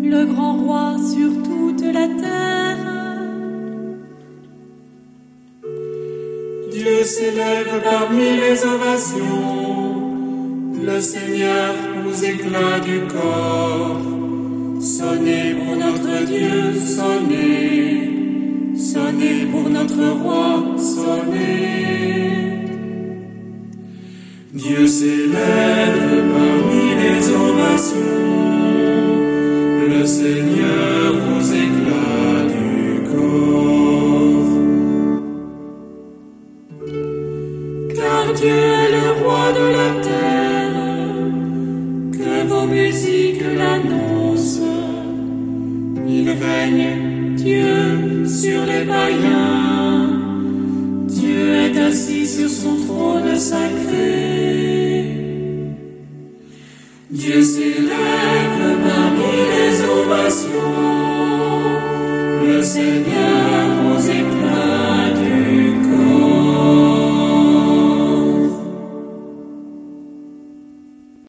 le grand roi sur toute la terre. Dieu s'élève parmi les ovations, le Seigneur aux éclats du corps. Sonnez pour notre Dieu, sonnez, sonnez pour notre roi, sonnez. Dieu s'élève parmi les ovations, le Seigneur aux éclats du corps. Car Dieu est le roi de la terre, que vos musiques l'annoncent. Il règne, Dieu, sur les païens. Dieu est assis sur son trône sacré. Dieu s'élève